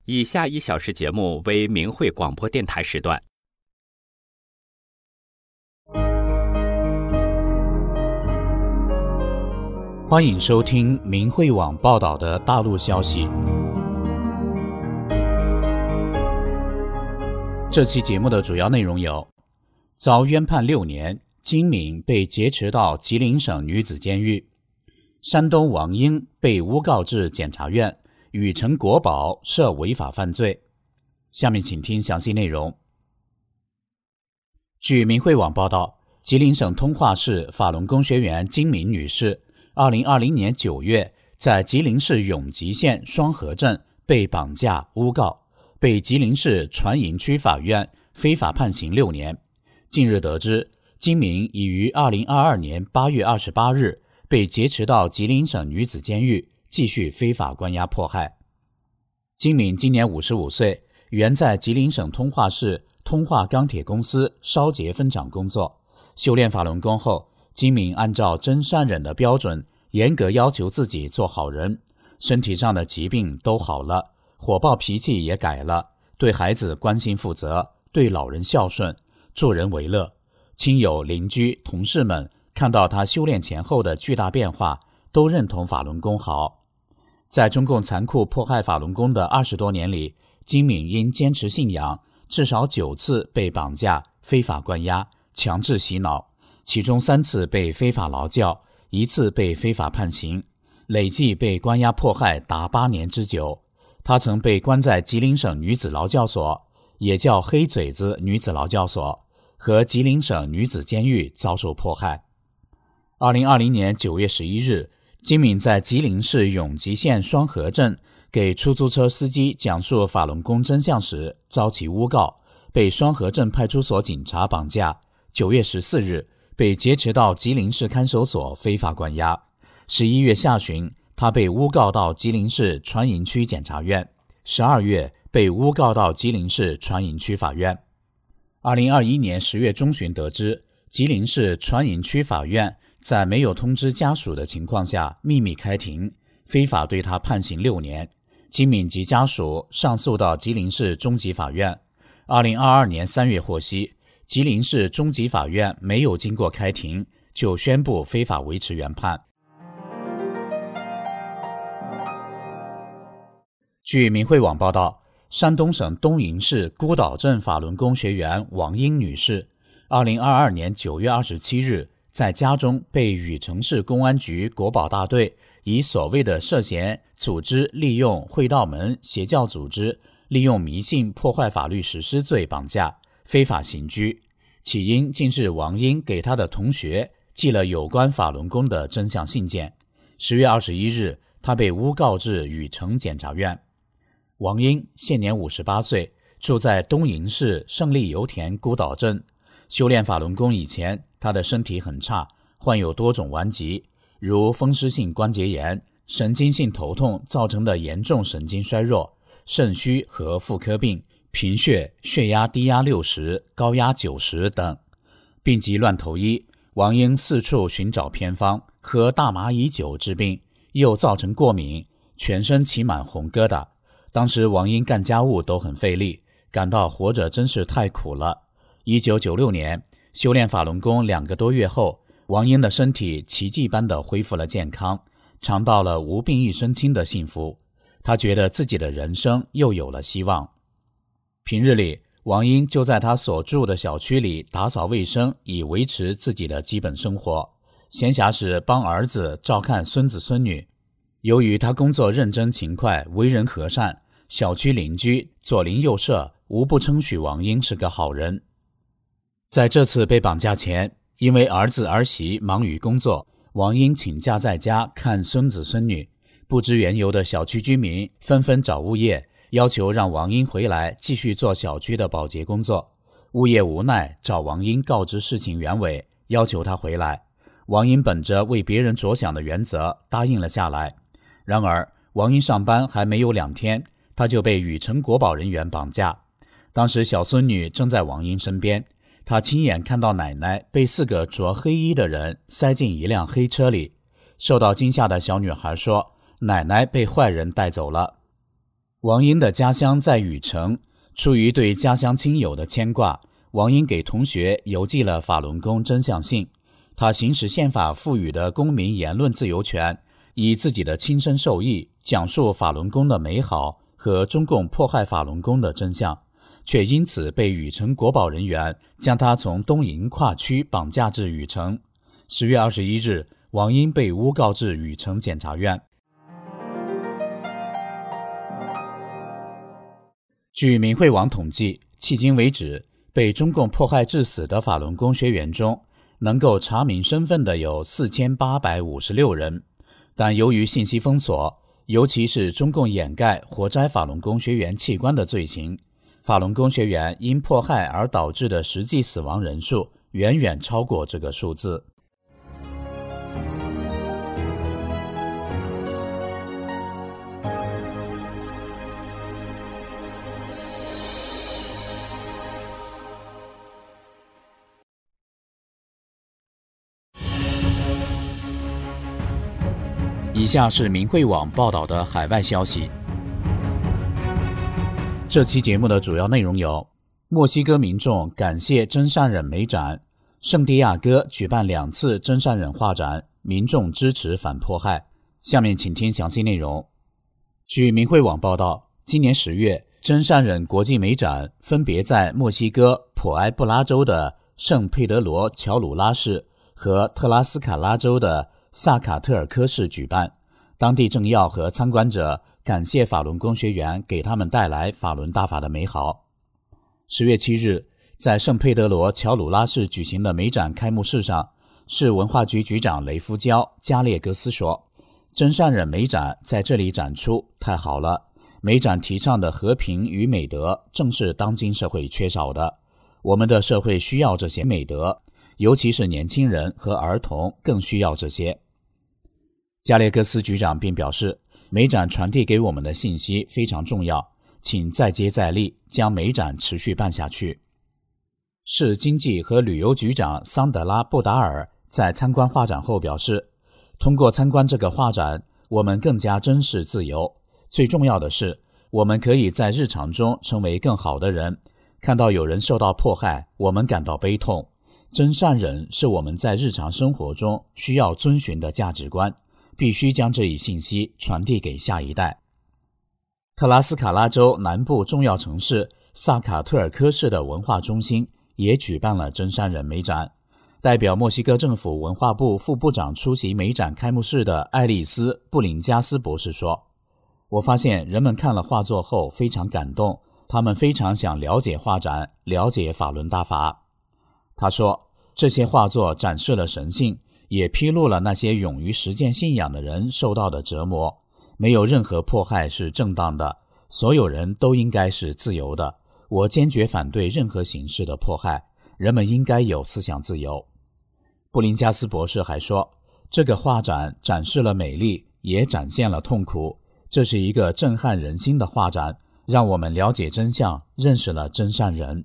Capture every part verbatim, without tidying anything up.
以下一小时节目为明慧广播电台时段。 欢迎收听明慧网报道的大陆消息。这期节目的主要内容有：遭冤判六年，金敏被劫持到吉林省女子监狱；山东王英被诬告至检察院，禹城国宝涉违法犯罪。下面请听详细内容。据明慧网报道，吉林省通化市法轮功学员金敏女士二零二零年九月在吉林市永吉县双河镇被绑架诬告，被吉林市船营区法院非法判刑六年。近日得知，金敏已于二零二二年八月二十八日被劫持到吉林省女子监狱，继续非法关押迫害。金敏今年五十五岁，原在吉林省通化市通化钢铁公司烧结分厂工作。修炼法轮功后，金敏按照真善忍的标准，严格要求自己做好人，身体上的疾病都好了，火爆脾气也改了，对孩子关心负责，对老人孝顺，助人为乐。亲友、邻居、同事们看到他修炼前后的巨大变化，都认同法轮功好。在中共残酷迫害法轮功的二十多年里，金敏因坚持信仰，至少九次被绑架、非法关押、强制洗脑，其中三次被非法劳教，一次被非法判刑，累计被关押迫害达八年之久。他曾被关在吉林省女子劳教所，也叫黑嘴子女子劳教所，和吉林省女子监狱遭受迫害。二零二零年九月十一日，金敏在吉林市永吉县双河镇给出租车司机讲述法轮功真相时遭其诬告，被双河镇派出所警察绑架。九月十四日被劫持到吉林市看守所非法关押。十一月下旬，他被诬告到吉林市船营区检察院。十二月被诬告到吉林市船营区法院。二零二一年十月中旬得知，吉林市船营区法院在没有通知家属的情况下秘密开庭，非法对他判刑六年。金敏及家属上诉到吉林市中级法院。二零二二年三月获悉，吉林市中级法院没有经过开庭，就宣布非法维持原判。据明慧网报道，山东省东营市孤岛镇法轮功学员王英女士二零二二年九月二十七日在家中被禹城市公安局国保大队以所谓的涉嫌组织利用会道门邪教组织利用迷信破坏法律实施罪绑架，非法刑拘。起因竟是王英给他的同学寄了有关法轮功的真相信件。十月二十一日，他被诬告至禹城检察院。王英现年五十八岁，住在东营市胜利油田孤岛镇。修炼法轮功以前，他的身体很差，患有多种顽疾，如风湿性关节炎、神经性头痛造成的严重神经衰弱、肾虚和妇科病、贫血、血压低压六十、高压九十等。病急乱投医，王英四处寻找偏方，喝大麻乙酒治病，又造成过敏，全身起满红疙瘩。当时王英干家务都很费力，感到活着真是太苦了。一九九六年，修炼法轮功两个多月后，王英的身体奇迹般地恢复了健康，尝到了无病一身轻的幸福。他觉得自己的人生又有了希望。平日里，王英就在他所住的小区里打扫卫生，以维持自己的基本生活。闲暇时帮儿子照看孙子孙女。由于他工作认真勤快，为人和善，小区邻居左邻右舍无不称许王英是个好人。在这次被绑架前，因为儿子儿媳忙于工作，王英请假在家看孙子孙女。不知缘由的小区居民纷纷找物业，要求让王英回来继续做小区的保洁工作。物业无奈找王英告知事情原委，要求他回来。王英本着为别人着想的原则答应了下来。然而王英上班还没有两天，他就被禹城国保人员绑架。当时小孙女正在王英身边，他亲眼看到奶奶被四个着黑衣的人塞进一辆黑车里。受到惊吓的小女孩说，奶奶被坏人带走了。 王英的家乡在禹城，出于对家乡亲友的牵挂，王英给同学邮寄了法轮功真相信。他行使宪法赋予的公民言论自由权，以自己的亲身受益讲述法轮功的美好和中共迫害法轮功的真相，却因此被禹城国保人员将他从东营跨区绑架至禹城。十月二十一日，王英被诬告至禹城检察院。据明慧网统计，迄今为止，被中共迫害致死的法轮功学员中，能够查明身份的有四千八百五十六人，但由于信息封锁，尤其是中共掩盖活摘法轮功学员器官的罪行，法轮功学员因迫害而导致的实际死亡人数远远超过这个数字。以下是明慧网报道的海外消息。这期节目的主要内容有：墨西哥民众感谢真善忍美展，圣地亚哥举办两次真善忍画展，民众支持反迫害。下面请听详细内容。据明慧网报道，今年十月，真善忍国际美展分别在墨西哥普埃布拉州的圣佩德罗乔鲁拉市和特拉斯卡拉州的萨卡特尔科市举办。当地政要和参观者感谢法轮功学员给他们带来法轮大法的美好。十月七日，在圣佩德罗乔鲁拉市举行的美展开幕式上，市文化局局长雷夫焦加列格斯说，真善忍美展在这里展出太好了，美展提倡的和平与美德正是当今社会缺少的，我们的社会需要这些美德，尤其是年轻人和儿童更需要这些。加列格斯局长并表示，美展传递给我们的信息非常重要，请再接再厉，将美展持续办下去。市经济和旅游局长桑德拉·布达尔在参观画展后表示，通过参观这个画展，我们更加珍视自由，最重要的是，我们可以在日常中成为更好的人，看到有人受到迫害，我们感到悲痛。真善忍是我们在日常生活中需要遵循的价值观，必须将这一信息传递给下一代。特拉斯卡拉州南部重要城市萨卡特尔科市的文化中心也举办了真善忍美展。代表墨西哥政府文化部副部长出席美展开幕式的爱丽丝·布林加斯博士说，我发现人们看了画作后非常感动，他们非常想了解画展，了解法轮大法。他说，这些画作展示了神性，也披露了那些勇于实践信仰的人受到的折磨。没有任何迫害是正当的，所有人都应该是自由的。我坚决反对任何形式的迫害，人们应该有思想自由。布林加斯博士还说，这个画展展示了美丽，也展现了痛苦，这是一个震撼人心的画展，让我们了解真相，认识了真善人。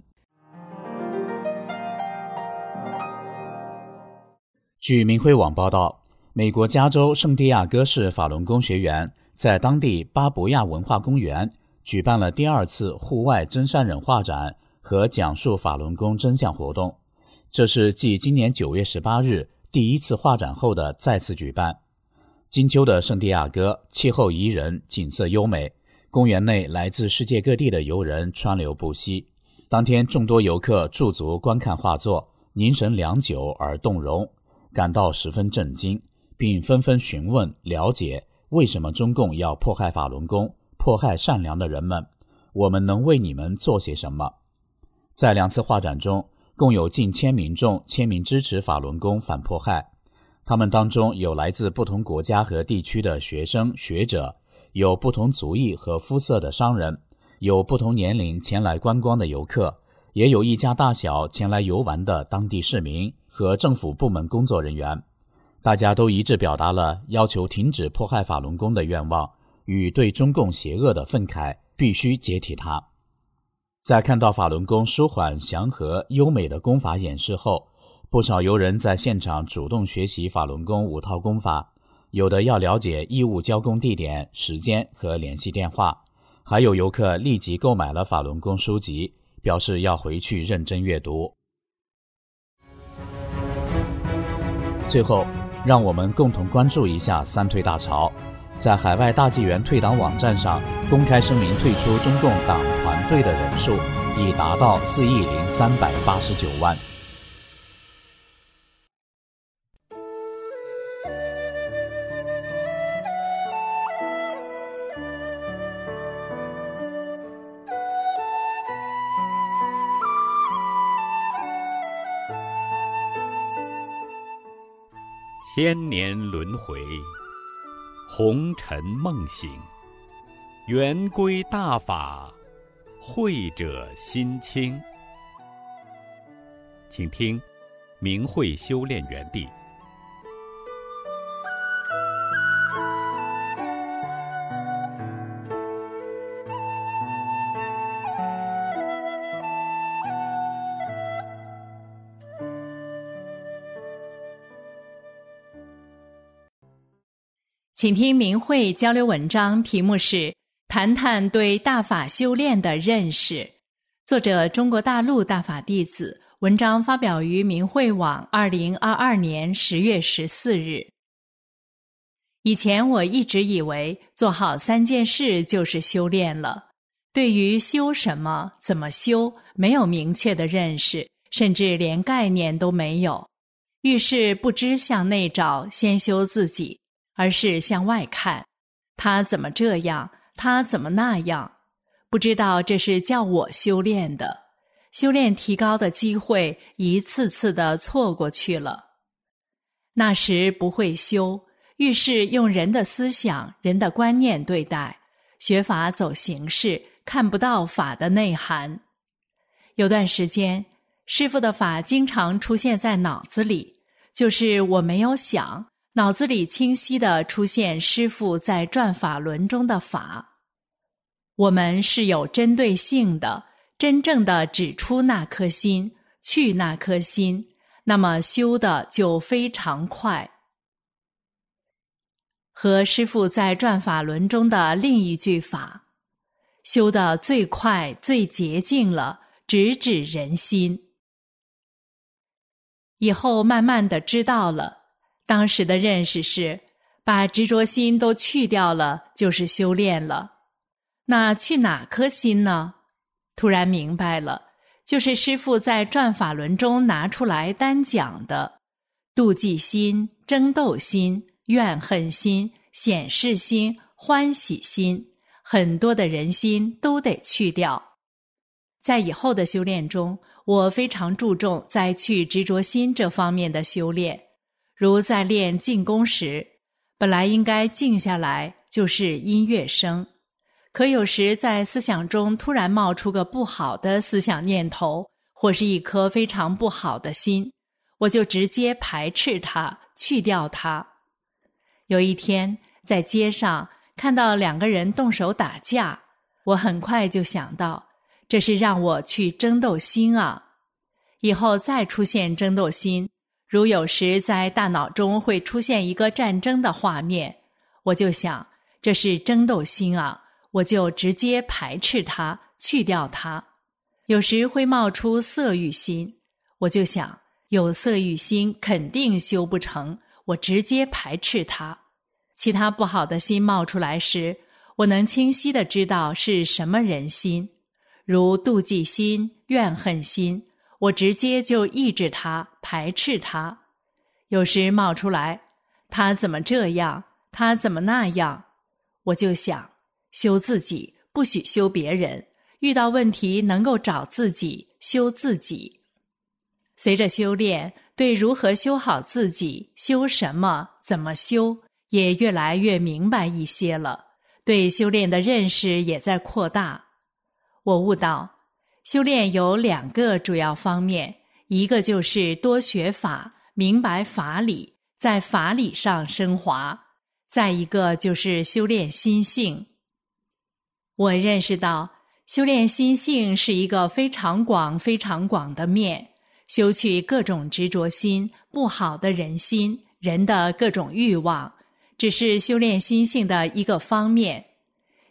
据明慧网报道，美国加州圣地亚哥市法轮功学员在当地巴博亚文化公园举办了第二次户外真善忍画展和讲述法轮功真相活动，这是继今年九月十八日第一次画展后的再次举办。金秋的圣地亚哥气候宜人，景色优美，公园内来自世界各地的游人川流不息。当天众多游客驻足观看画作，凝神良久而动容，感到十分震惊，并纷纷询问了解为什么中共要迫害法轮功，迫害善良的人们，我们能为你们做些什么？在两次画展中，共有近千民众签名支持法轮功反迫害，他们当中有来自不同国家和地区的学生学者，有不同族裔和肤色的商人，有不同年龄前来观光的游客，也有一家大小前来游玩的当地市民和政府部门工作人员。大家都一致表达了要求停止迫害法轮功的愿望与对中共邪恶的愤慨，必须解体它。在看到法轮功舒缓、祥和、优美的功法演示后，不少游人在现场主动学习法轮功五套功法，有的要了解义务交功地点、时间和联系电话， 还有游客立即购买了法轮功书籍，表示要回去认真阅读。最后，让我们共同关注一下三退大潮。在海外大纪元退党网站上公开声明退出中共党团队的人数已达到四亿零三百八十九万。 千年轮回，红尘梦醒，圆归大法，慧者心清。请听明慧修炼园地。 请听明慧交流文章，题目是谈谈对大法修炼的认识，作者中国大陆大法弟子，文章发表于明慧网二零二二年十月十四日。以前我一直以为做好三件事就是修炼了，对于修什么怎么修没有明确的认识，甚至连概念都没有，遇事不知向内找，先修自己，而是向外看，他怎么这样，他怎么那样，不知道这是叫我修炼的，修炼提高的机会一次次的错过去了。那时不会修，遇事用人的思想、人的观念对待，学法走形式，看不到法的内涵。有段时间，师父的法经常出现在脑子里，就是我没有想，脑子里清晰地出现师父在转法轮中的法。我们是有针对性的，真正的指出那颗心，去那颗心，那么修的就非常快。和师父在转法轮中的另一句法，修的最快最洁净了，直指人心。以后慢慢的知道了，当时的认识是，把执着心都去掉了，就是修炼了。那去哪颗心呢？突然明白了，就是师父在转法轮中拿出来单讲的，妒忌心、争斗心、怨恨心、显示心、欢喜心，很多的人心都得去掉。在以后的修炼中，我非常注重在去执着心这方面的修炼。如在练静功时，本来应该静下来，就是音乐声，可有时在思想中突然冒出个不好的思想念头，或是一颗非常不好的心，我就直接排斥它，去掉它。有一天在街上看到两个人动手打架，我很快就想到，这是让我去争斗心啊。以后再出现争斗心，如有时在大脑中会出现一个战争的画面，我就想，这是争斗心啊，我就直接排斥它，去掉它。有时会冒出色欲心，我就想，有色欲心肯定修不成，我直接排斥它。其他不好的心冒出来时，我能清晰地知道是什么人心，如妒忌心、怨恨心，我直接就抑制它，排斥它。有时冒出来，他怎么这样，他怎么那样，我就想，修自己，不许修别人，遇到问题能够找自己，修自己。随着修炼，对如何修好自己，修什么，怎么修，也越来越明白一些了，对修炼的认识也在扩大。我悟到，修炼有两个主要方面，一个就是多学法，明白法理，在法理上升华，再一个就是修炼心性。我认识到，修炼心性是一个非常广非常广的面，修去各种执着心、不好的人心、人的各种欲望，只是修炼心性的一个方面。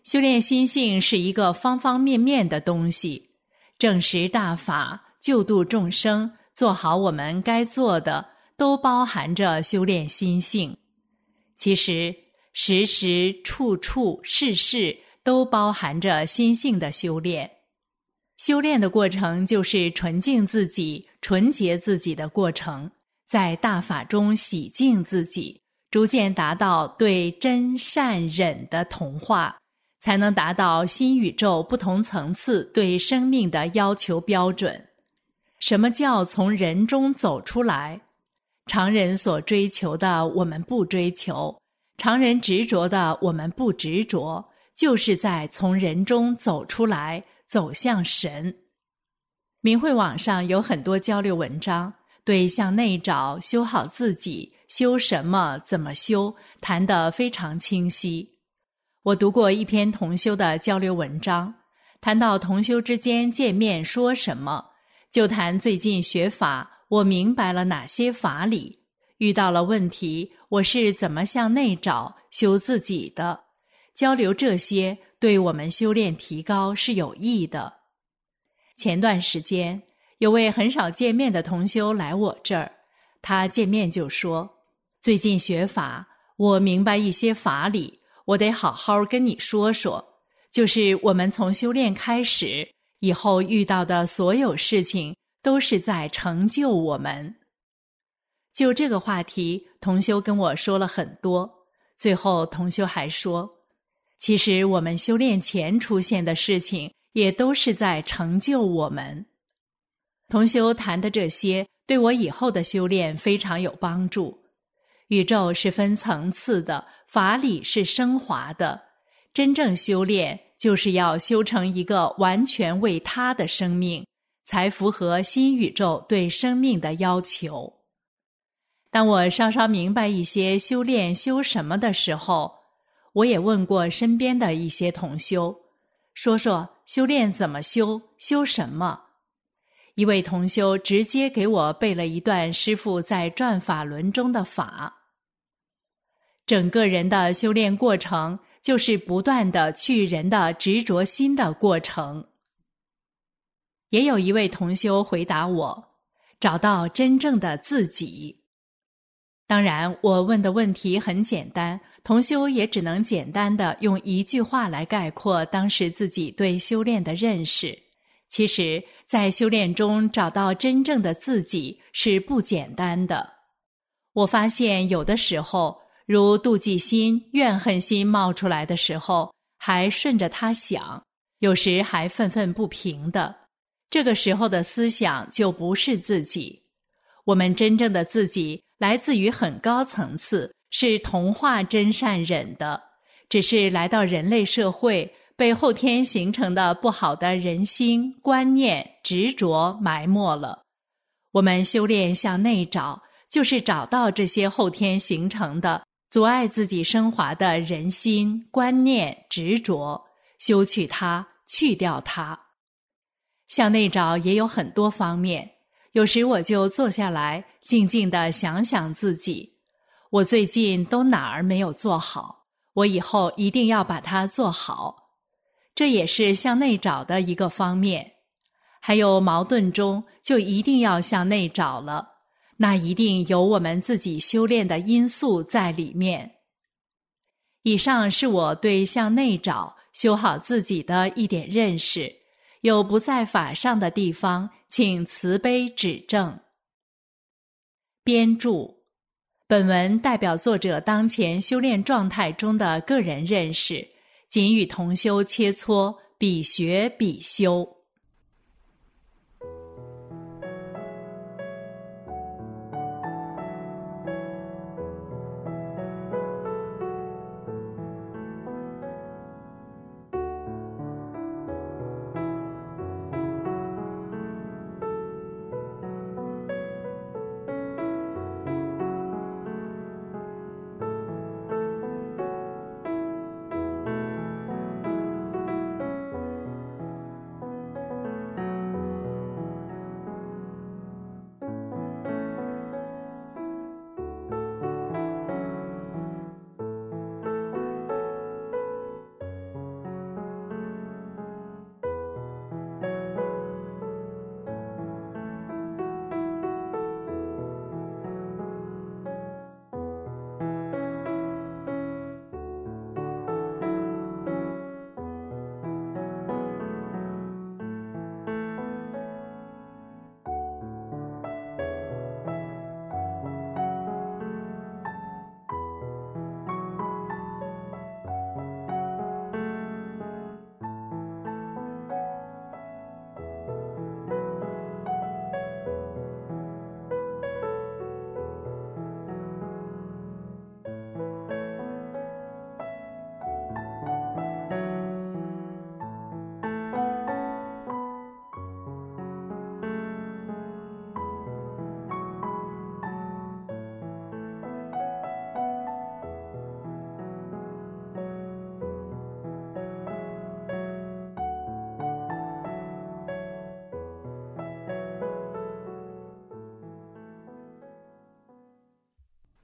修炼心性是一个方方面面的东西，正识大法，救度众生，做好我们该做的，都包含着修炼心性。其实时时处处事事都包含着心性的修炼。修炼的过程就是纯净自己、纯洁自己的过程，在大法中洗净自己，逐渐达到对真善忍的同化，才能达到新宇宙不同层次对生命的要求标准。什么叫从人中走出来？常人所追求的我们不追求，常人执着的我们不执着，就是在从人中走出来，走向神。明慧网上有很多交流文章，对向内找、修好自己、修什么、怎么修，谈得非常清晰。我读过一篇同修的交流文章，谈到同修之间见面说什么，就谈最近学法，我明白了哪些法理，遇到了问题，我是怎么向内找、修自己的。交流这些对我们修炼提高是有益的。前段时间有位很少见面的同修来我这儿，他见面就说，最近学法，我明白一些法理，我得好好跟你说说，就是我们从修炼开始，以后遇到的所有事情都是在成就我们。就这个话题，同修跟我说了很多，最后同修还说，其实我们修炼前出现的事情也都是在成就我们。同修谈的这些对我以后的修炼非常有帮助。宇宙是分层次的，法理是升华的，真正修炼就是要修成一个完全为他的生命，才符合新宇宙对生命的要求。当我稍稍明白一些修炼修什么的时候，我也问过身边的一些同修，说说修炼怎么修，修什么。一位同修直接给我背了一段师父在转法轮中的法。整个人的修炼过程就是不断的去人的执着心的过程。也有一位同修回答我，找到真正的自己。当然，我问的问题很简单，同修也只能简单的用一句话来概括当时自己对修炼的认识。其实，在修炼中找到真正的自己是不简单的。我发现有的时候，如妒忌心、怨恨心冒出来的时候，还顺着它想，有时还愤愤不平的。这个时候的思想就不是自己。我们真正的自己来自于很高层次，是同化真善忍的，只是来到人类社会，被后天形成的不好的人心、观念、执着埋没了。我们修炼向内找，就是找到这些后天形成的阻碍自己升华的人心、观念、执着，修去它，去掉它。向内找也有很多方面，有时我就坐下来，静静地想想自己，我最近都哪儿没有做好，我以后一定要把它做好。这也是向内找的一个方面。还有矛盾中就一定要向内找了，那一定有我们自己修炼的因素在里面。以上是我对向内找、修好自己的一点认识，有不在法上的地方，请慈悲指正。编注：本文代表作者当前修炼状态中的个人认识，仅与同修切磋，比学比修。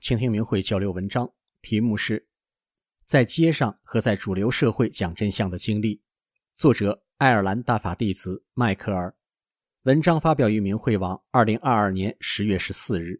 倾听明慧交流文章，题目是在街上和在主流社会讲真相的经历，作者爱尔兰大法弟子迈克尔。文章发表于明慧网二零二二年十月十四日。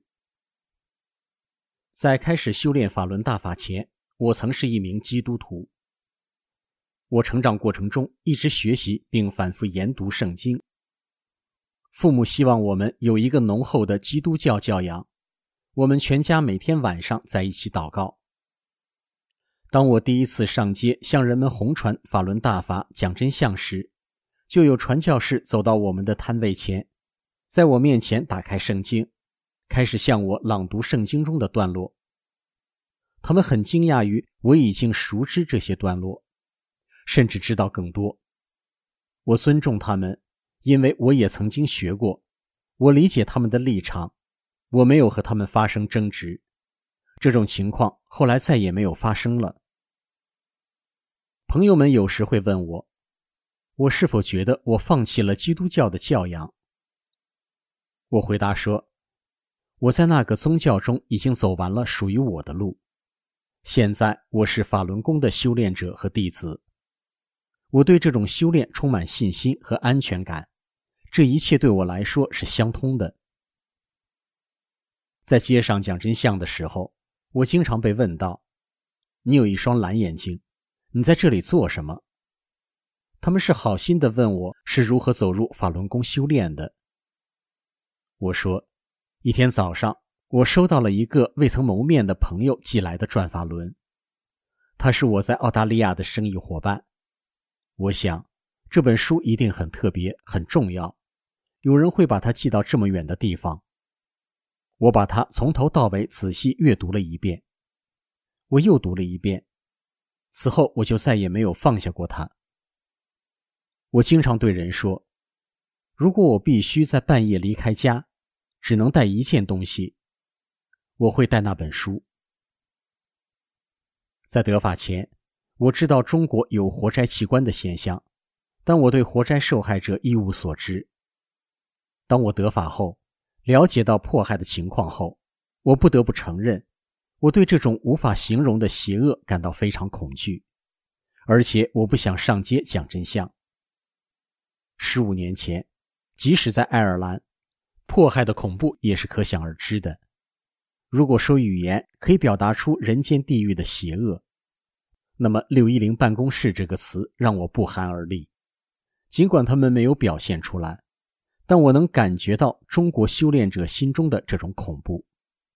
在开始修炼法轮大法前，我曾是一名基督徒。我成长过程中一直学习并反复研读圣经。父母希望我们有一个浓厚的基督教教养，我们全家每天晚上在一起祷告。当我第一次上街向人们弘传法轮大法讲真相时，就有传教士走到我们的摊位前，在我面前打开圣经，开始向我朗读圣经中的段落。他们很惊讶于我已经熟知这些段落，甚至知道更多。我尊重他们，因为我也曾经学过，我理解他们的立场，我没有和他们发生争执。这种情况后来再也没有发生了。朋友们有时会问我，我是否觉得我放弃了基督教的教养？我回答说，我在那个宗教中已经走完了属于我的路。现在我是法轮功的修炼者和弟子。我对这种修炼充满信心和安全感，这一切对我来说是相通的。在街上讲真相的时候，我经常被问到，你有一双蓝眼睛，你在这里做什么？他们是好心地问我是如何走入法轮功修炼的。我说，一天早上，我收到了一个未曾谋面的朋友寄来的转法轮，他是我在澳大利亚的生意伙伴。我想，这本书一定很特别，很重要，有人会把它寄到这么远的地方。我把它从头到尾仔细阅读了一遍，我又读了一遍，此后我就再也没有放下过它。我经常对人说，如果我必须在半夜离开家，只能带一件东西，我会带那本书。在得法前，我知道中国有活摘器官的现象，但我对活摘受害者一无所知。当我得法后，了解到迫害的情况后，我不得不承认，我对这种无法形容的邪恶感到非常恐惧，而且我不想上街讲真相。十五年前，即使在爱尔兰，迫害的恐怖也是可想而知的。如果说语言可以表达出人间地狱的邪恶，那么六一零办公室这个词让我不寒而栗。尽管他们没有表现出来，但我能感觉到中国修炼者心中的这种恐怖。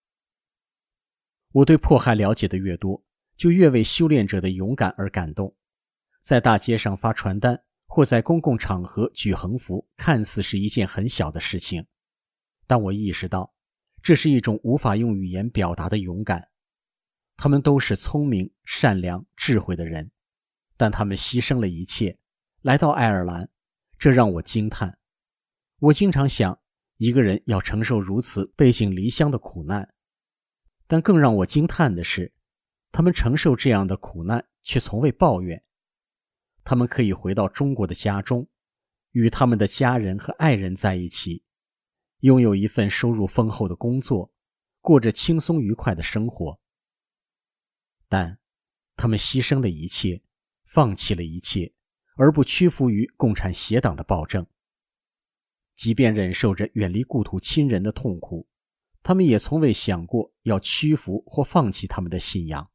我对迫害了解的越多，就越为修炼者的勇敢而感动。在大街上发传单，或在公共场合举横幅，看似是一件很小的事情，但我意识到，这是一种无法用语言表达的勇敢。他们都是聪明、善良、智慧的人，但他们牺牲了一切，来到爱尔兰，这让我惊叹。我经常想，一个人要承受如此背井离乡的苦难，但更让我惊叹的是，他们承受这样的苦难却从未抱怨。他们可以回到中国的家中，与他们的家人和爱人在一起，拥有一份收入丰厚的工作，过着轻松愉快的生活。但他们牺牲了一切，放弃了一切，而不屈服于共产邪党的暴政。即便忍受着远离故土亲人的痛苦，他们也从未想过要屈服或放弃他们的信仰。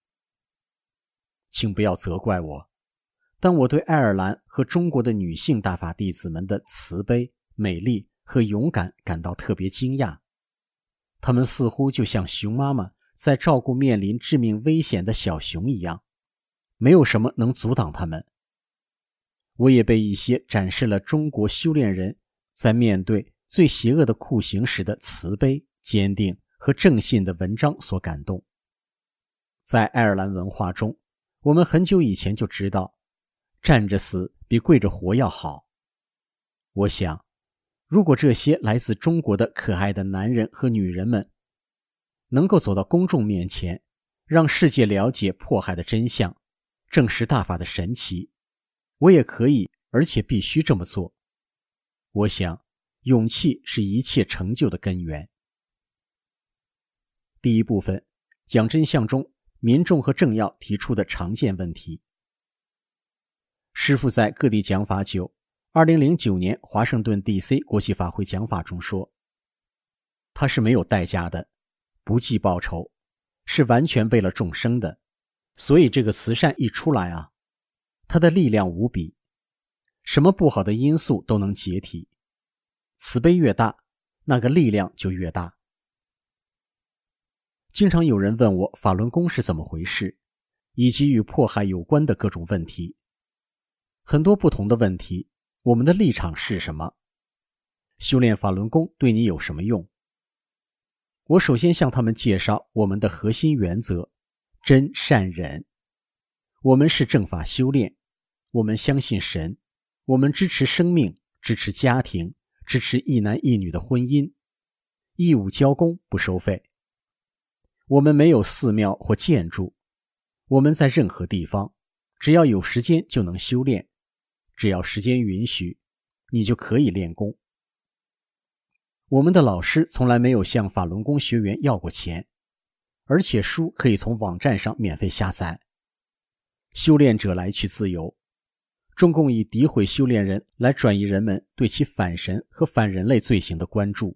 请不要责怪我，但我对爱尔兰和中国的女性大法弟子们的慈悲、美丽和勇敢感到特别惊讶。她们似乎就像熊妈妈在照顾面临致命危险的小熊一样，没有什么能阻挡她们。我也被一些展示了中国修炼人在面对最邪恶的酷刑时的慈悲、坚定和正信的文章所感动。在爱尔兰文化中，我们很久以前就知道，站着死比跪着活要好。我想，如果这些来自中国的可爱的男人和女人们能够走到公众面前，让世界了解迫害的真相，证实大法的神奇，我也可以，而且必须这么做。我想，勇气是一切成就的根源。 第一部分，讲真相中民众和政要提出的常见问题。师父在各地讲法九二零零九年华盛顿 D C 国际法会讲法中说，他是没有代价的，不计报酬，是完全为了众生的，所以这个慈善一出来啊，它的力量无比，什么不好的因素都能解体，慈悲越大，那个力量就越大。经常有人问我法轮功是怎么回事，以及与迫害有关的各种问题。很多不同的问题，我们的立场是什么？修炼法轮功对你有什么用？我首先向他们介绍我们的核心原则：真善忍。我们是正法修炼，我们相信神，我们支持生命，支持家庭，支持一男一女的婚姻，义务交功不收费。我们没有寺庙或建筑，我们在任何地方，只要有时间就能修炼，只要时间允许，你就可以练功。我们的老师从来没有向法轮功学员要过钱，而且书可以从网站上免费下载。修炼者来去自由，中共以诋毁修炼人来转移人们对其反神和反人类罪行的关注。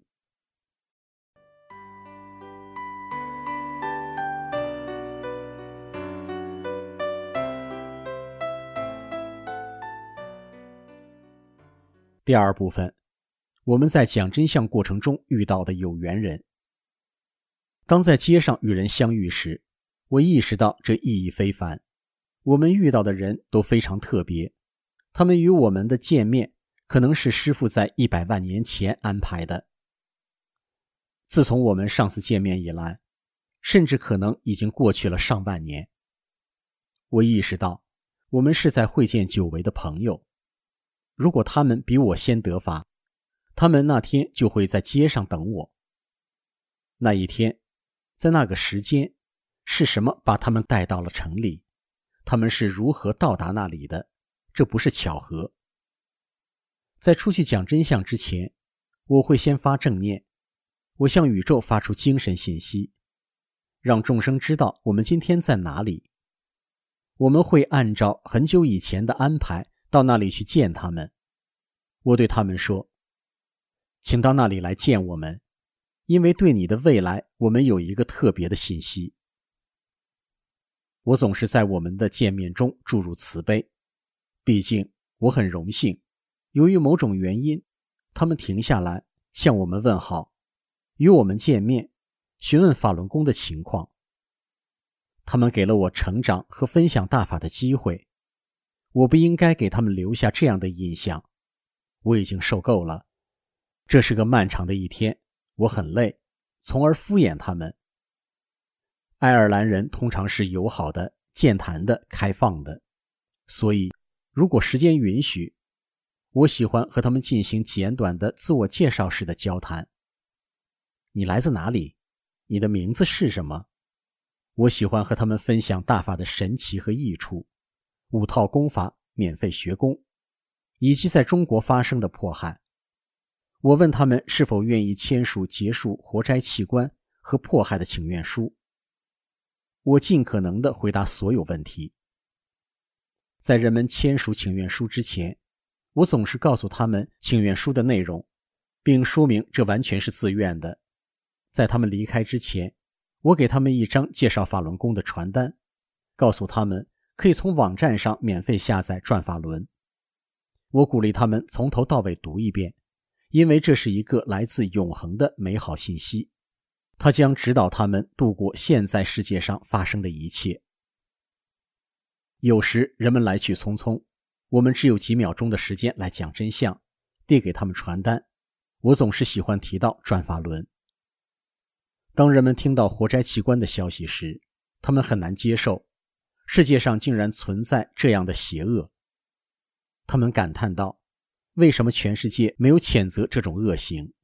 第二部分，我们在讲真相过程中遇到的有缘人。当在街上与人相遇时，我意识到这意义非凡。我们遇到的人都非常特别，他们与我们的见面可能是师父在一百万年前安排的。自从我们上次见面以来，甚至可能已经过去了上万年。我意识到，我们是在会见久违的朋友。如果他们比我先得法，他们那天就会在街上等我。那一天，在那个时间，是什么把他们带到了城里？他们是如何到达那里的？这不是巧合。在出去讲真相之前，我会先发正念，我向宇宙发出精神信息，让众生知道我们今天在哪里。我们会按照很久以前的安排到那里去见他们。我对他们说，请到那里来见我们，因为对你的未来我们有一个特别的信息。我总是在我们的见面中注入慈悲，毕竟我很荣幸，由于某种原因，他们停下来向我们问好，与我们见面，询问法轮功的情况。他们给了我成长和分享大法的机会，我不应该给他们留下这样的印象。我已经受够了，这是个漫长的一天，我很累，从而敷衍他们。爱尔兰人通常是友好的、健谈的、开放的，所以如果时间允许，我喜欢和他们进行简短的自我介绍式的交谈。你来自哪里？你的名字是什么？我喜欢和他们分享大法的神奇和益处，五套功法免费学功，以及在中国发生的迫害。我问他们是否愿意签署结束活摘器官和迫害的请愿书。我尽可能地回答所有问题。在人们签署请愿书之前，我总是告诉他们请愿书的内容，并说明这完全是自愿的。在他们离开之前，我给他们一张介绍法轮功的传单，告诉他们可以从网站上免费下载转法轮。我鼓励他们从头到尾读一遍，因为这是一个来自永恒的美好信息，它将指导他们度过现在世界上发生的一切。有时人们来去匆匆，我们只有几秒钟的时间来讲真相，递给他们传单。我总是喜欢提到转法轮。当人们听到活摘器官的消息时，他们很难接受，世界上竟然存在这样的邪恶。他们感叹道，为什么全世界没有谴责这种恶行？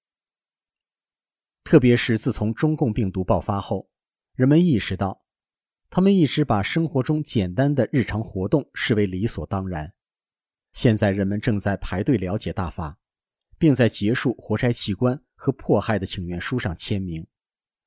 特别是自从中共病毒爆发后，人们意识到，他们一直把生活中简单的日常活动视为理所当然。现在人们正在排队了解大法，并在结束活摘器官和迫害的请愿书上签名，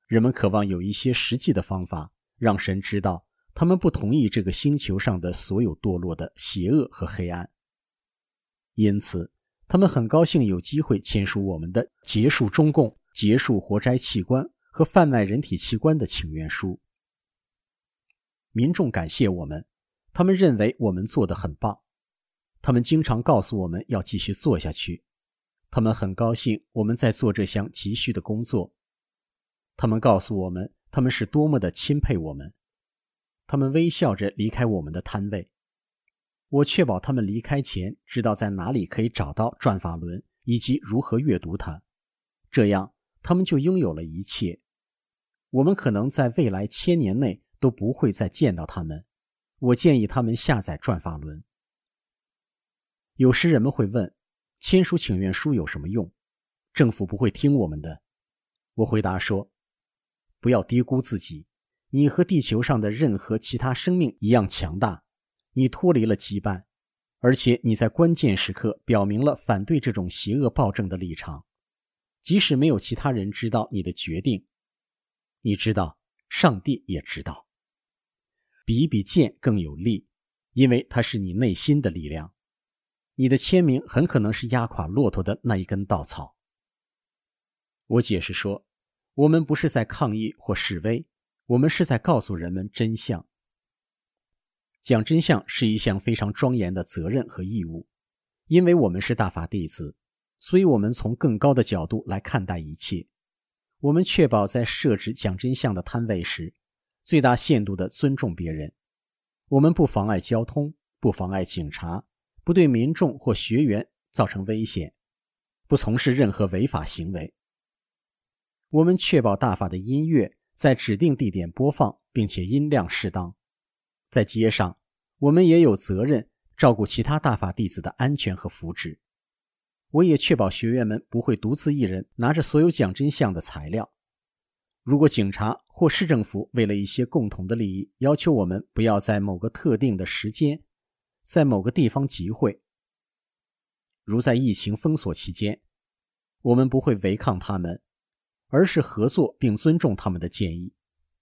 人们渴望有一些实际的方法，让神知道他们不同意这个星球上的所有堕落的邪恶和黑暗。因此，他们很高兴有机会签署我们的结束中共、结束活摘器官和贩卖人体器官的请愿书。民众感谢我们，他们认为我们做得很棒。他们经常告诉我们要继续做下去。他们很高兴我们在做这项急需的工作。他们告诉我们，他们是多么的钦佩我们。他们微笑着离开我们的摊位。我确保他们离开前知道在哪里可以找到转法轮以及如何阅读它，这样他们就拥有了一切。我们可能在未来千年内都不会再见到他们。我建议他们下载转法轮。有时人们会问，签署请愿书有什么用？政府不会听我们的。我回答说，不要低估自己，你和地球上的任何其他生命一样强大。你脱离了羁绊，而且你在关键时刻表明了反对这种邪恶暴政的立场，即使没有其他人知道你的决定。你知道，上帝也知道。比比剑更有力，因为它是你内心的力量。你的签名很可能是压垮骆驼的那一根稻草。我解释说，我们不是在抗议或示威，我们是在告诉人们真相。讲真相是一项非常庄严的责任和义务，因为我们是大法弟子，所以我们从更高的角度来看待一切。我们确保在设置讲真相的摊位时，最大限度地尊重别人。我们不妨碍交通，不妨碍警察，不对民众或学员造成危险，不从事任何违法行为。我们确保大法的音乐在指定地点播放，并且音量适当。在街上，我们也有责任照顾其他大法弟子的安全和福祉。我也确保学员们不会独自一人拿着所有讲真相的材料。如果警察或市政府为了一些共同的利益，要求我们不要在某个特定的时间，在某个地方集会，如在疫情封锁期间，我们不会违抗他们，而是合作并尊重他们的建议。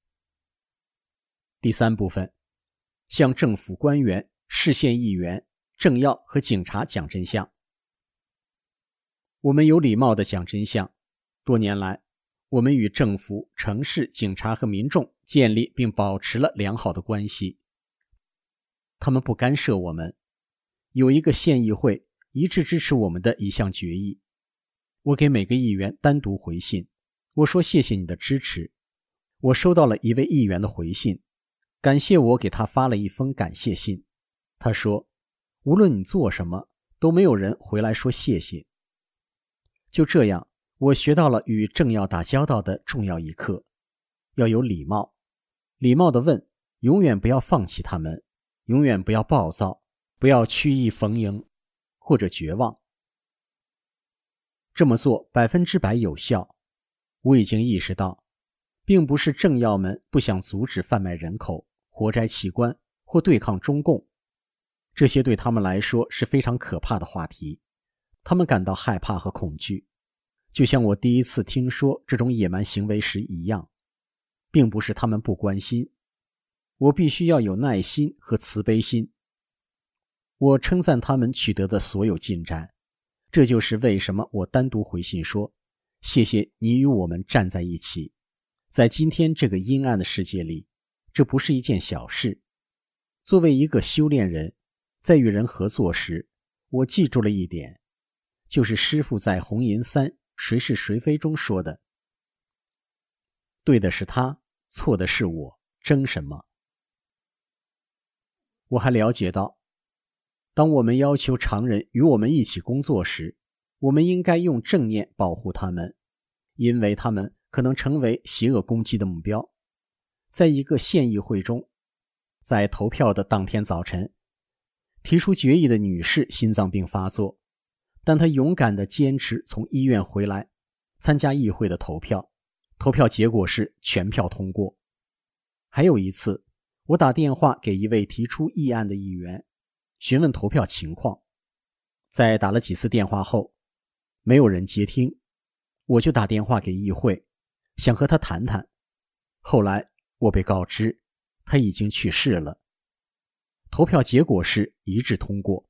第三部分，向政府官员、市县议员、政要和警察讲真相。我们有礼貌地讲真相。多年来，我们与政府、城市、警察和民众建立并保持了良好的关系。他们不干涉我们。有一个县议会一致支持我们的一项决议。我给每个议员单独回信，我说谢谢你的支持。我收到了一位议员的回信，感谢我给他发了一封感谢信。他说，无论你做什么，都没有人回来说谢谢。就这样，我学到了与政要打交道的重要一课，要有礼貌。礼貌地问，永远不要放弃他们，永远不要暴躁，不要曲意逢迎或者绝望。这么做百分之百有效。我已经意识到，并不是政要们不想阻止贩卖人口、活摘器官或对抗中共，这些对他们来说是非常可怕的话题。他们感到害怕和恐惧，就像我第一次听说这种野蛮行为时一样，并不是他们不关心。我必须要有耐心和慈悲心。我称赞他们取得的所有进展，这就是为什么我单独回信说，谢谢你与我们站在一起。在今天这个阴暗的世界里，这不是一件小事。作为一个修炼人，在与人合作时，我记住了一点，就是师父在红银三谁是谁非中说的，对的是他，错的是我，争什么？我还了解到，当我们要求常人与我们一起工作时，我们应该用正念保护他们，因为他们可能成为邪恶攻击的目标。在一个县议会中，在投票的当天早晨，提出决议的女士心脏病发作，但她勇敢地坚持从医院回来参加议会的投票，投票结果是全票通过。还有一次，我打电话给一位提出议案的议员，询问投票情况。在打了几次电话后，没有人接听，我就打电话给议会，想和他谈谈后来我被告知他已经去世了。投票结果是一致通过。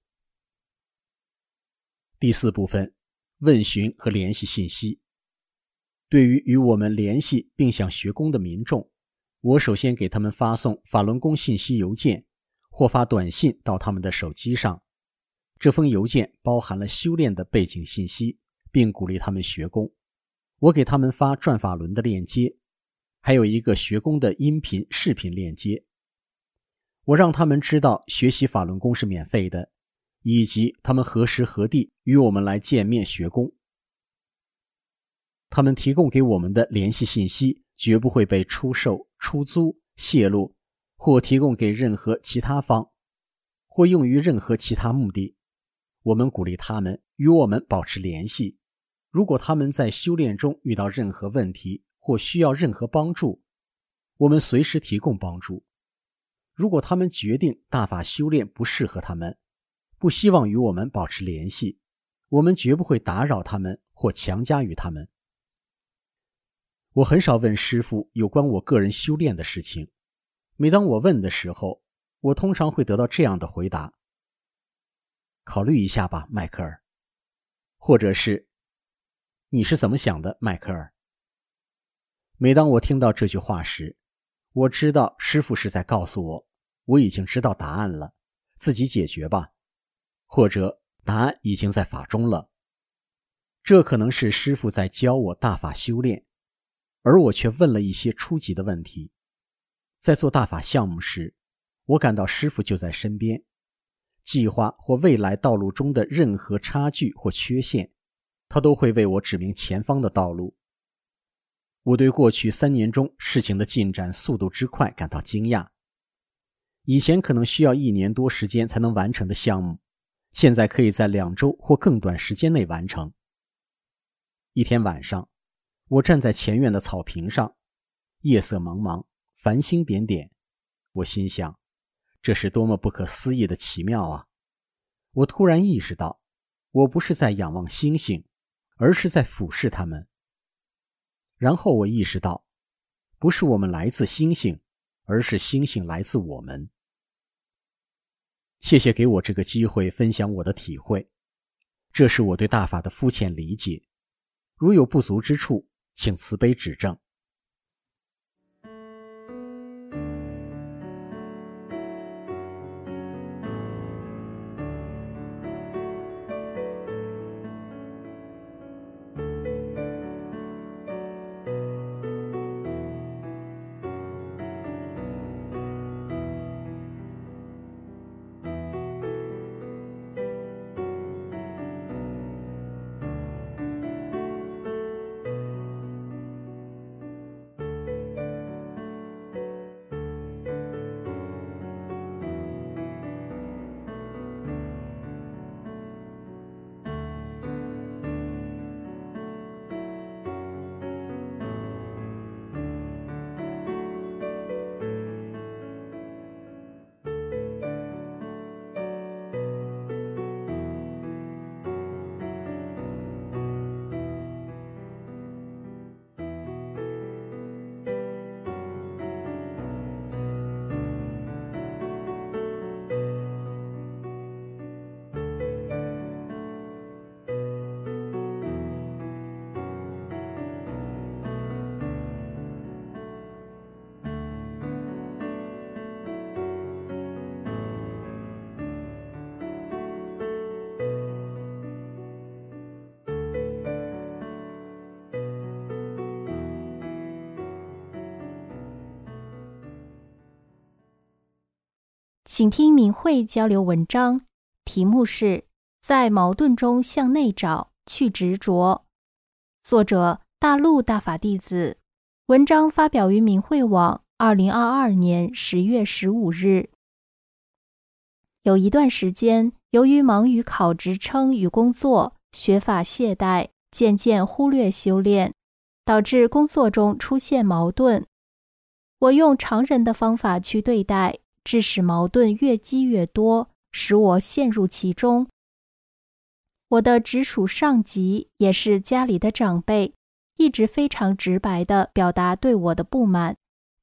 第四部分，问询和联系信息。对于与我们联系并想学宫的民众，我首先给他们发送法轮功信息邮件或发短信到他们的手机上。这封邮件包含了修炼的背景信息，并鼓励他们学功。我给他们发转法轮的链接，还有一个学功的音频视频链接。我让他们知道学习法轮功是免费的，以及他们何时何地与我们来见面学功。他们提供给我们的联系信息绝不会被出售、出租、泄露，或提供给任何其他方，或用于任何其他目的。我们鼓励他们与我们保持联系。如果他们在修炼中遇到任何问题或需要任何帮助，我们随时提供帮助。如果他们决定大法修炼不适合他们，不希望与我们保持联系，我们绝不会打扰他们或强加于他们。我很少问师父有关我个人修炼的事情。每当我问的时候，我通常会得到这样的回答：考虑一下吧，迈克尔。或者是你是怎么想的，迈克尔？每当我听到这句话时，我知道师父是在告诉我，我已经知道答案了，自己解决吧。或者答案已经在法中了。这可能是师父在教我大法修炼，而我却问了一些初级的问题。在做大法项目时，我感到师父就在身边。计划或未来道路中的任何差距或缺陷，他都会为我指明前方的道路。我对过去三年中事情的进展速度之快感到惊讶。以前可能需要一年多时间才能完成的项目，现在可以在两周或更短时间内完成。一天晚上，我站在前院的草坪上，夜色茫茫，繁星点点。我心想，这是多么不可思议的奇妙啊！我突然意识到，我不是在仰望星星，而是在俯视它们。然后我意识到，不是我们来自星星，而是星星来自我们。谢谢给我这个机会分享我的体会，这是我对大法的肤浅理解。如有不足之处，请慈悲指正。 请听敏慧交流文章，题目是在矛盾中向内找，去执着。作者大陆大法弟子。文章发表于敏慧网二零二二年十月十五日。有一段时间，由于忙于考职称与工作，学法懈怠，渐渐忽略修炼，导致工作中出现矛盾。我用常人的方法去对待，致使矛盾越积越多，使我陷入其中。我的直属上级，也是家里的长辈，一直非常直白地表达对我的不满，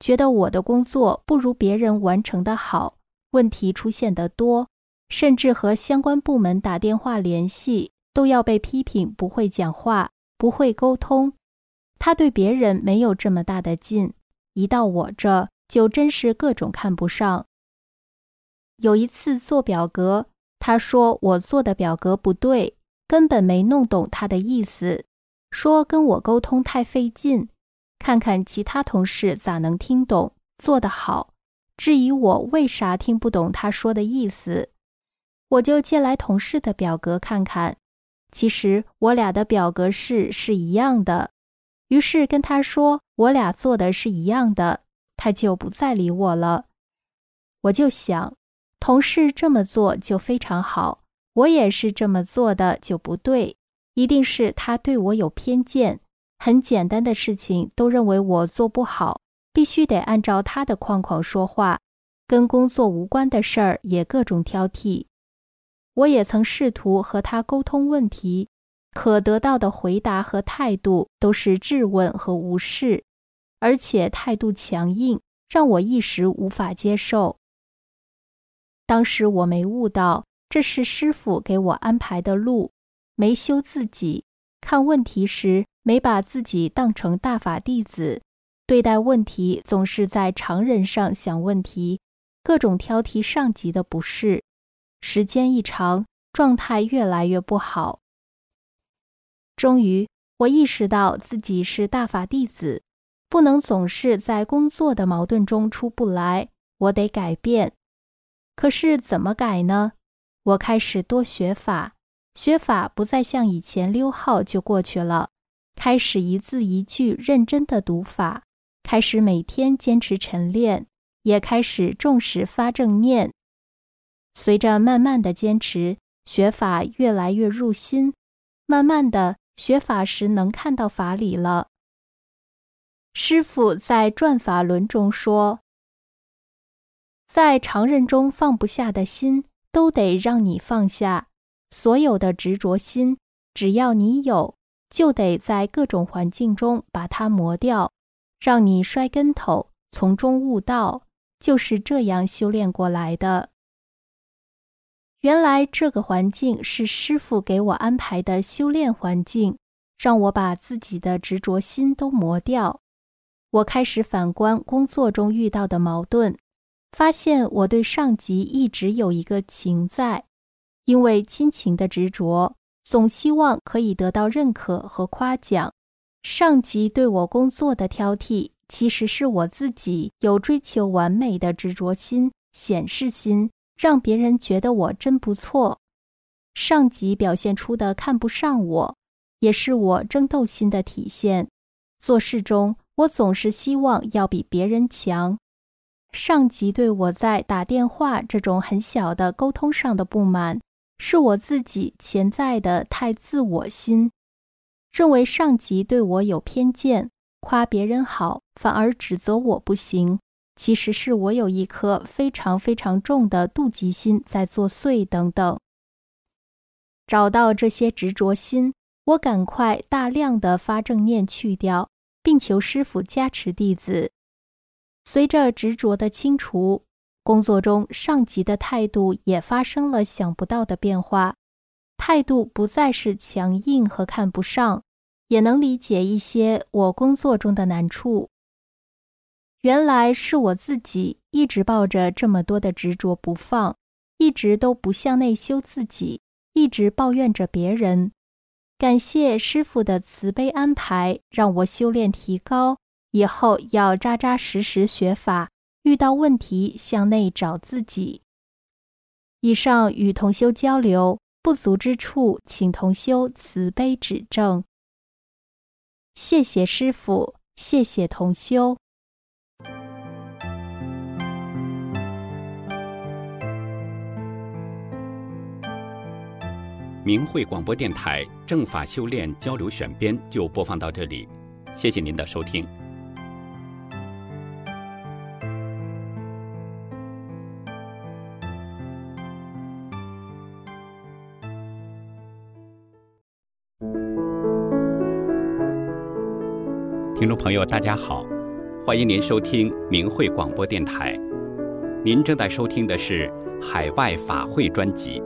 觉得我的工作不如别人完成得好，问题出现得多，甚至和相关部门打电话联系，都要被批评不会讲话，不会沟通。他对别人没有这么大的劲，一到我这就真是各种看不上。有一次做表格，他说我做的表格不对，根本没弄懂他的意思，说跟我沟通太费劲，看看其他同事咋能听懂，做得好，质疑我为啥听不懂他说的意思。我就借来同事的表格看看，其实我俩的表格式是一样的，于是跟他说我俩做的是一样的，他就不再理我了。我就想，同事这么做就非常好，我也是这么做的就不对，一定是他对我有偏见，很简单的事情都认为我做不好，必须得按照他的框框说话，跟工作无关的事儿也各种挑剔。我也曾试图和他沟通问题，可得到的回答和态度都是质问和无视，而且态度强硬，让我一时无法接受。当时我没悟到，这是师父给我安排的路，没修自己，看问题时没把自己当成大法弟子，对待问题总是在常人上想问题，各种挑剔上级的不是，时间一长，状态越来越不好。终于，我意识到自己是大法弟子，不能总是在工作的矛盾中出不来，我得改变。可是怎么改呢？我开始多学法，学法不再像以前溜号就过去了，开始一字一句认真的读法，开始每天坚持晨练，也开始重视发正念。随着慢慢的坚持，学法越来越入心，慢慢的学法时能看到法理了。师父在转法轮中说，在常人中放不下的心，都得让你放下。所有的执着心，只要你有，就得在各种环境中把它磨掉，让你摔跟头，从中悟道，就是这样修炼过来的。原来这个环境是师父给我安排的修炼环境，让我把自己的执着心都磨掉。我开始反观工作中遇到的矛盾，发现我对上级一直有一个情在，因为亲情的执着，总希望可以得到认可和夸奖。上级对我工作的挑剔，其实是我自己有追求完美的执着心、显示心，让别人觉得我真不错。上级表现出的看不上我，也是我争斗心的体现。做事中，我总是希望要比别人强。上级对我在打电话这种很小的沟通上的不满，是我自己潜在的太自我心，认为上级对我有偏见，夸别人好，反而指责我不行。其实是我有一颗非常非常重的妒忌心在作祟等等。找到这些执着心，我赶快大量的发正念去掉，并求师父加持弟子。随着执着的清除，工作中上级的态度也发生了想不到的变化，态度不再是强硬和看不上，也能理解一些我工作中的难处。原来是我自己一直抱着这么多的执着不放，一直都不向内修自己，一直抱怨着别人。感谢师父的慈悲安排，让我修炼提高，以后要扎扎实实学法，遇到问题向内找自己。以上与同修交流，不足之处请同修慈悲指正。谢谢师父，谢谢同修。 明慧广播电台正法修炼交流选编就播放到这里，谢谢您的收听。听众朋友大家好， 欢迎您收听明慧广播电台。您正在收听的是海外法会专辑。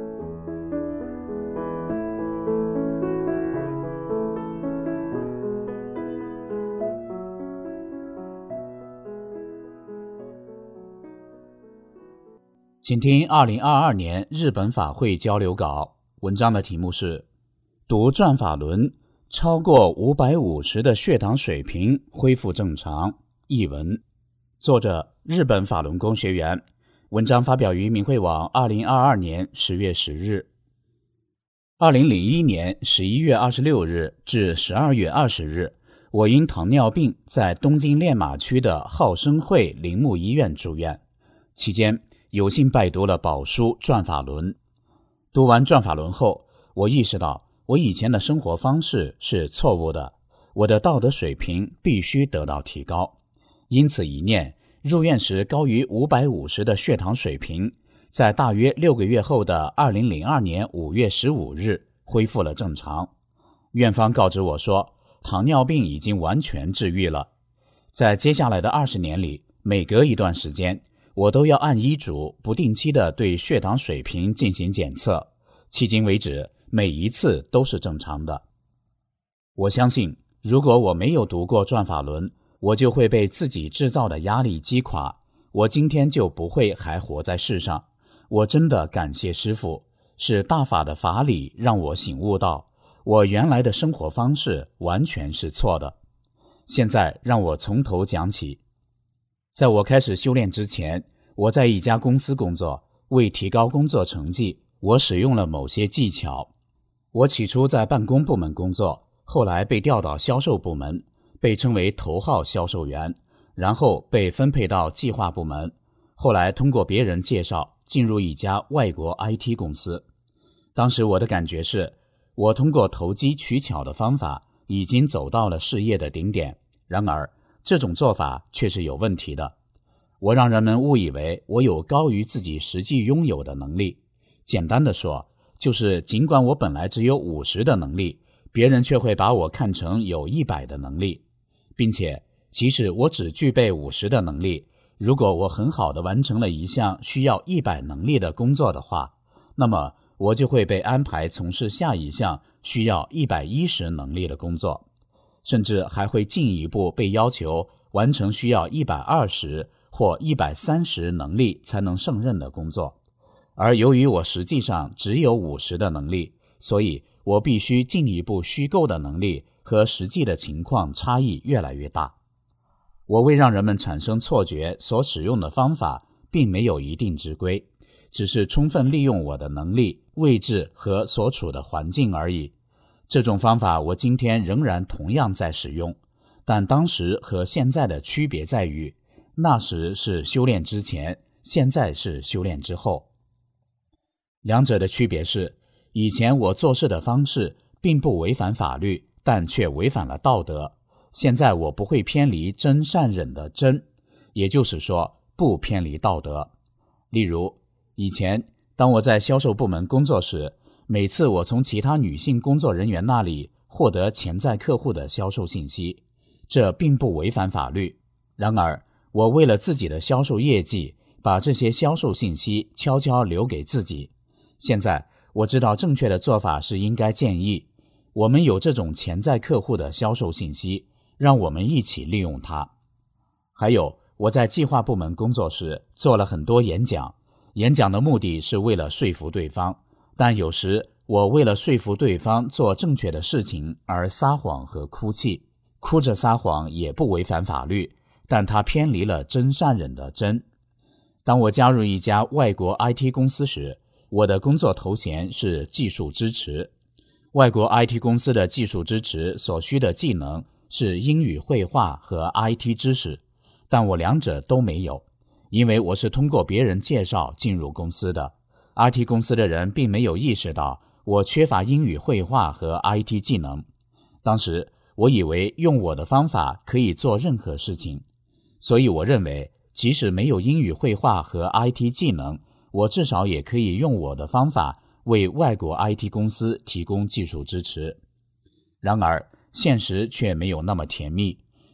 请听二零二二年日本法会交流稿，文章的题目是读转法轮，超过五百五十的血糖水平恢复正常。译文，作者日本法轮功学员，文章发表于明慧网二零二二年十月十日。二零零一年十一月二十六日至十二月二十日，我因糖尿病在东京练马区的浩生会铃木医院住院，期间有幸拜读了宝书转法轮。读完转法轮后，我意识到我以前的生活方式是错误的，我的道德水平必须得到提高。因此一念，入院时高于五百五十的血糖水平，在大约六个月后的二零零二年五月十五日恢复了正常。院方告知我说，糖尿病已经完全治愈了。在接下来的二十年里，每隔一段时间，我都要按医嘱不定期地对血糖水平进行检测，迄今为止，每一次都是正常的。我相信，如果我没有读过转法轮，我就会被自己制造的压力击垮，我今天就不会还活在世上。我真的感谢师父，是大法的法理让我醒悟到，我原来的生活方式完全是错的。现在让我从头讲起。在我开始修炼之前，我在一家公司工作，为提高工作成绩，我使用了某些技巧。我起初在办公部门工作，后来被调到销售部门，被称为头号销售员，然后被分配到计划部门，后来通过别人介绍进入一家外国 I T 公司。当时我的感觉是，我通过投机取巧的方法已经走到了事业的顶点，然而这种做法却是有问题的。我让人们误以为我有高于自己实际拥有的能力。简单的说，就是尽管我本来只有五十的能力，别人却会把我看成有一百的能力。并且即使我只具备五十的能力，如果我很好地完成了一项需要一百能力的工作的话，那么我就会被安排从事下一项需要一百一十能力的工作，甚至还会进一步被要求完成需要一百二十或一百三十能力才能胜任的工作。而由于我实际上只有五十的能力，所以我必须进一步虚构的能力和实际的情况差异越来越大。我为让人们产生错觉所使用的方法并没有一定之规，只是充分利用我的能力、位置和所处的环境而已。这种方法我今天仍然同样在使用，但当时和现在的区别在于，那时是修炼之前，现在是修炼之后。两者的区别是，以前我做事的方式并不违反法律，但却违反了道德。现在我不会偏离真善忍的真，也就是说不偏离道德。例如，以前当我在销售部门工作时，每次我从其他女性工作人员那里获得潜在客户的销售信息，这并不违反法律。然而我为了自己的销售业绩，把这些销售信息悄悄留给自己。现在我知道正确的做法是应该建议我们有这种潜在客户的销售信息，让我们一起利用它。还有，我在计划部门工作时做了很多演讲，演讲的目的是为了说服对方，但有时我为了说服对方做正确的事情而撒谎和哭泣。哭着撒谎也不违反法律，但它偏离了真善忍的真。当我加入一家外国 I T 公司时，我的工作头衔是技术支持。外国 I T 公司的技术支持所需的技能是英语绘画和 I T 知识，但我两者都没有，因为我是通过别人介绍进入公司的。I T 公司的人并没有意识到我缺乏英语绘画和 I T 技能。当时我以为用我的方法可以做任何事情，所以我认为即使没有英语绘画和 I T 技能，我至少也可以用我的方法为外国 I T 公司提供技术支持。然而现实却没有那么甜蜜，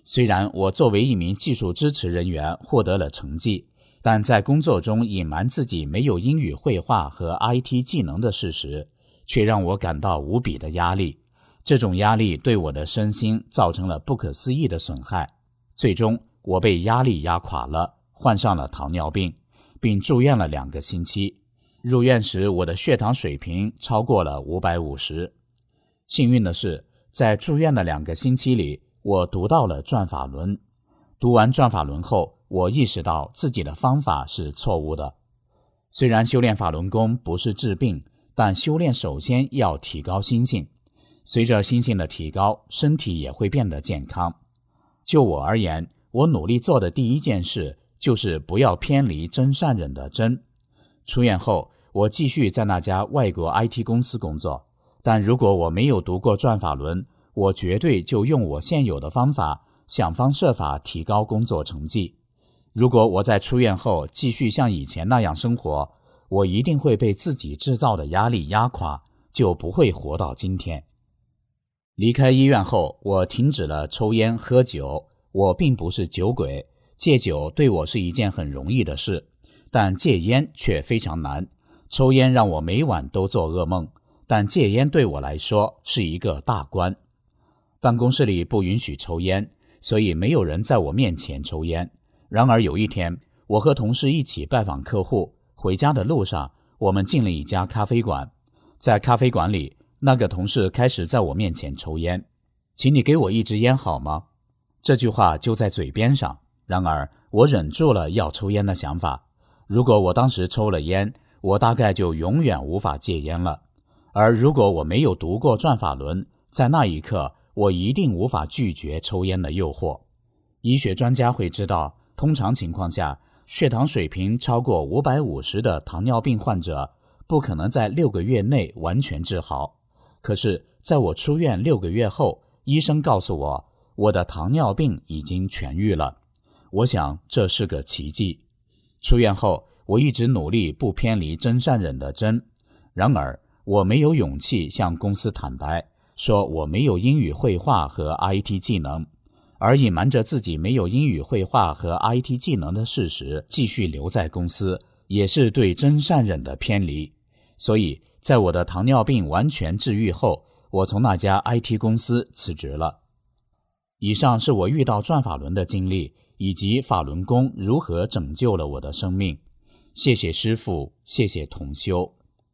虽然我作为一名技术支持人员获得了成绩，但在工作中隐瞒自己没有英语绘画和 I T 技能的事实，却让我感到无比的压力。这种压力对我的身心造成了不可思议的损害。最终，我被压力压垮了，患上了糖尿病，并住院了两个星期。入院时，我的血糖水平超过了五百五十。幸运的是，在住院的两个星期里，我读到了转法轮。读完转法轮后，我意识到自己的方法是错误的。虽然修炼法轮功不是治病，但修炼首先要提高心性。随着心性的提高，身体也会变得健康。就我而言，我努力做的第一件事就是不要偏离真善忍的真。出院后，我继续在那家外国 I T 公司工作，但如果我没有读过转法轮，我绝对就用我现有的方法，想方设法提高工作成绩。如果我在出院后继续像以前那样生活，我一定会被自己制造的压力压垮，就不会活到今天。离开医院后，我停止了抽烟喝酒。我并不是酒鬼，戒酒对我是一件很容易的事，但戒烟却非常难。抽烟让我每晚都做噩梦，但戒烟对我来说是一个大关。办公室里不允许抽烟，所以没有人在我面前抽烟。然而有一天，我和同事一起拜访客户，回家的路上，我们进了一家咖啡馆。在咖啡馆里，那个同事开始在我面前抽烟。请你给我一支烟好吗？这句话就在嘴边上，然而我忍住了要抽烟的想法。如果我当时抽了烟，我大概就永远无法戒烟了。而如果我没有读过转法轮，在那一刻，我一定无法拒绝抽烟的诱惑。医学专家会知道，通常情况下，血糖水平超过五百五十的糖尿病患者不可能在六个月内完全治好。可是在我出院六个月后，医生告诉我，我的糖尿病已经痊愈了。我想这是个奇迹。出院后，我一直努力不偏离真善忍的真。然而，我没有勇气向公司坦白，说我没有英语绘画和 I T 技能，而隐瞒着自己没有英语绘画和 I T 技能的事实，继续留在公司，也是对真善忍的偏离。所以，在我的糖尿病完全治愈后，我从那家 I T 公司辞职了。以上是我遇到转法轮的经历，以及法轮功如何拯救了我的生命。谢谢师父，谢谢同修。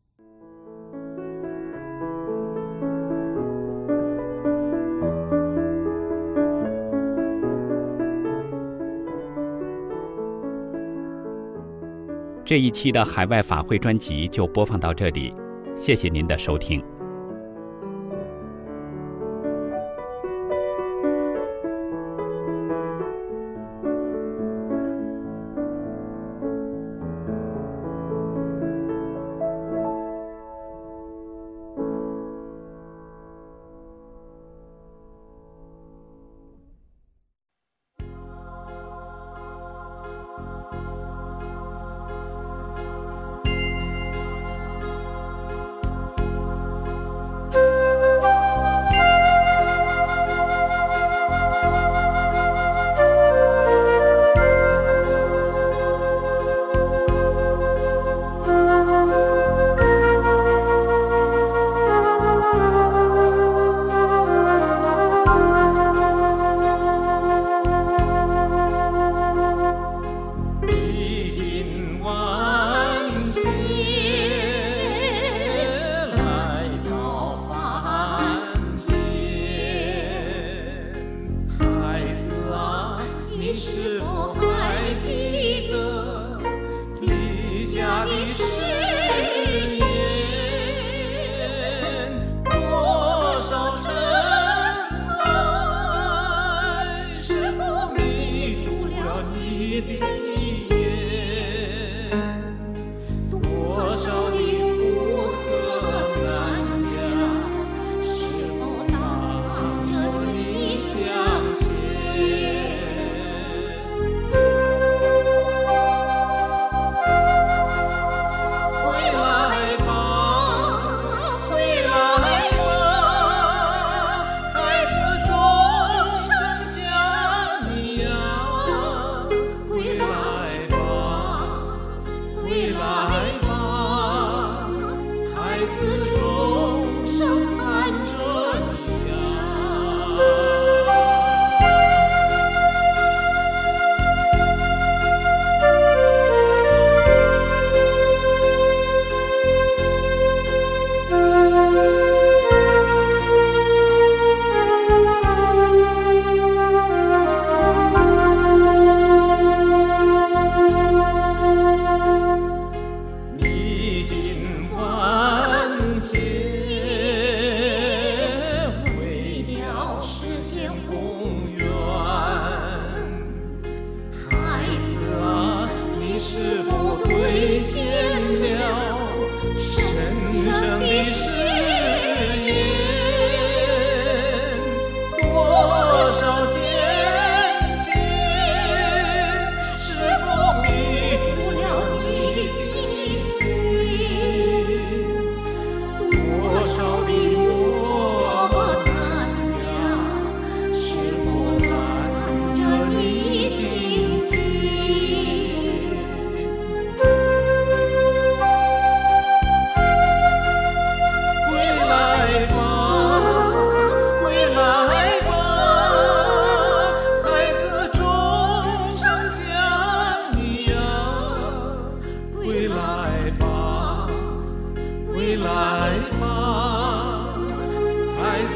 这一期的海外法会专辑就播放到这里，谢谢您的收听。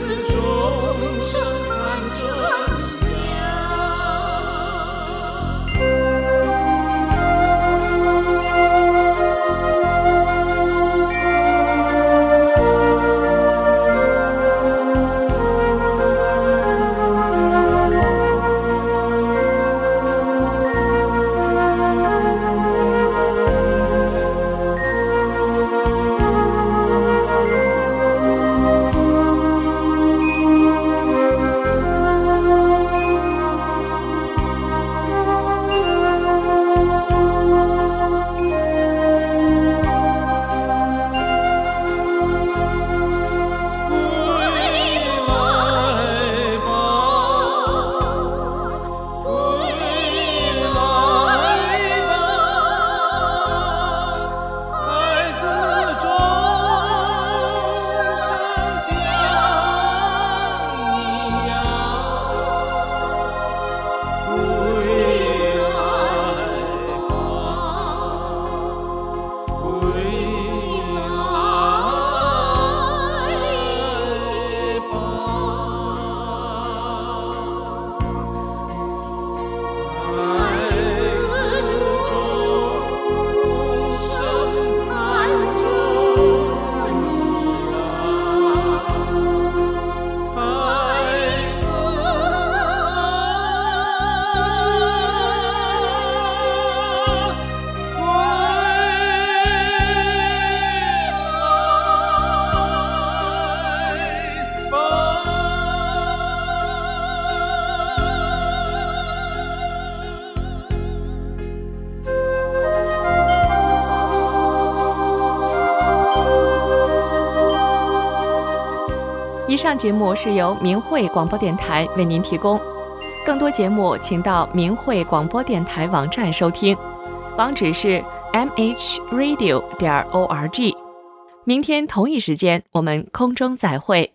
以上节目是由明慧广播电台为您提供，更多节目请到明慧广播电台网站收听，网址是 m h radio 点 org。明天同一时间我们空中再会。